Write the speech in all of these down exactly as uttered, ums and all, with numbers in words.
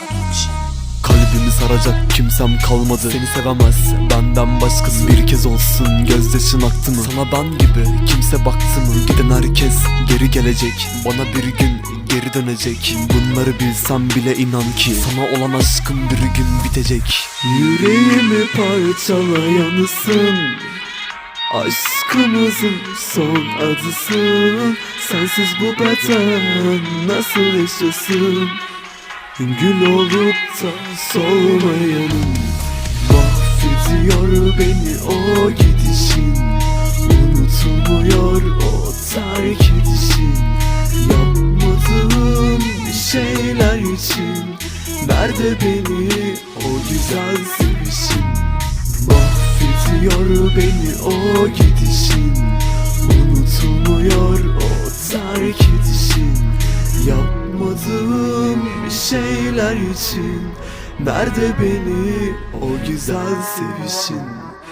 Kalbimi saracak kimsem kalmadı. Seni sevemez benden başkası. Bir kez olsun gözyaşın aktı mı? Sana ben gibi kimse baktı mı? Giden herkes geri gelecek. Bana bir gün geri dönecek. Bunları bilsem bile inan ki sana olan aşkım bir gün bitecek. Yüreğimi parçalayanısın, aşkımızın son adısın. Sensiz bu beden nasıl yaşasın? Gül olup da solmayanım. Mahvediyor beni o gidişin. Unutulmuyor o terk edişin. Yapmadığım bir şeyler için. Nerede beni o güzel sevişin? Mahvediyor beni o gidişin. Unutulmuyor o terk edişin. Yapmadığım bir şeyler için. Nerede beni o güzel sevişin?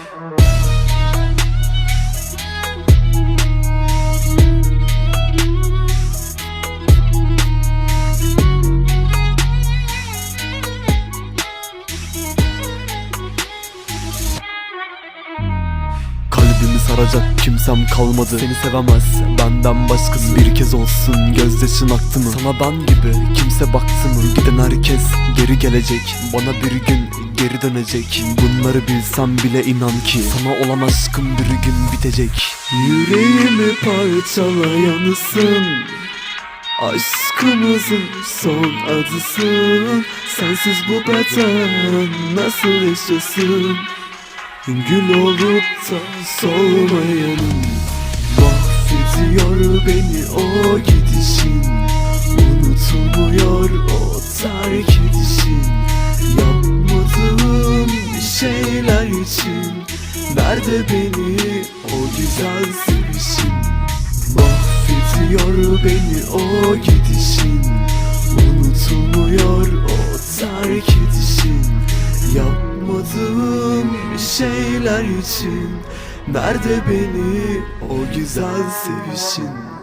Kalbimi saracak kimsem kalmadı. Seni sevemez benden başkası. Bir kez olsun gözyaşın aktı mı? Sana ben gibi kimse baktı mı? Giden herkes geri gelecek. Bana bir gün geri dönecek. Bunları bilsem bile inan ki sana olan aşkım bir gün bitecek. Yüreğimi parçalayanısın, aşkımızın son adısın. Sensiz bu beden nasıl yaşasın? Gül olup da solmayanım. Mahvediyor beni o gidişin. Unutulmuyor o terk edişin. Yapmadığım bir şeyler için. Nerede beni o güzel sevişin? Mahvediyor beni o gidişin. Unutulmuyor o terk edişin. Yapmadığım bir şeyler için. Nerede beni o güzel sevişin?